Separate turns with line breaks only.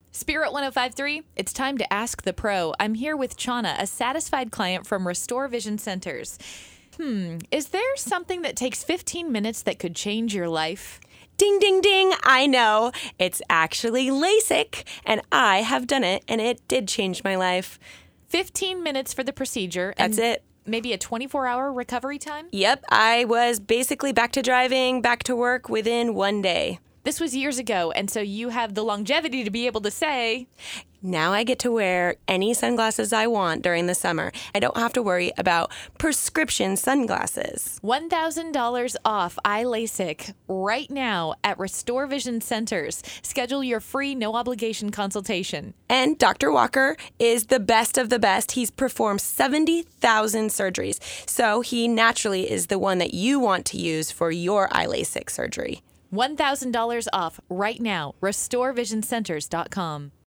Spirit 1053, it's time to ask the pro. I'm here with Chana, a satisfied client from Restore Vision Centers. Is there something that takes 15 minutes that could change your life?
Ding, ding, ding. I know. It's actually LASIK, and I have done it, and it did change my life.
15 minutes for the procedure.
That's it.
Maybe a 24-hour recovery time?
Yep. I was basically back to driving, back to work within one day.
This was years ago, and so you have the longevity to be able to say,
now I get to wear any sunglasses I want during the summer. I don't have to worry about prescription sunglasses.
$1,000 off eye LASIK right now at Restore Vision Centers. Schedule your free no-obligation consultation.
And Dr. Walker is the best of the best. He's performed 70,000 surgeries, so he naturally is the one that you want to use for your eye LASIK surgery.
$1,000 off right now. RestoreVisionCenters.com.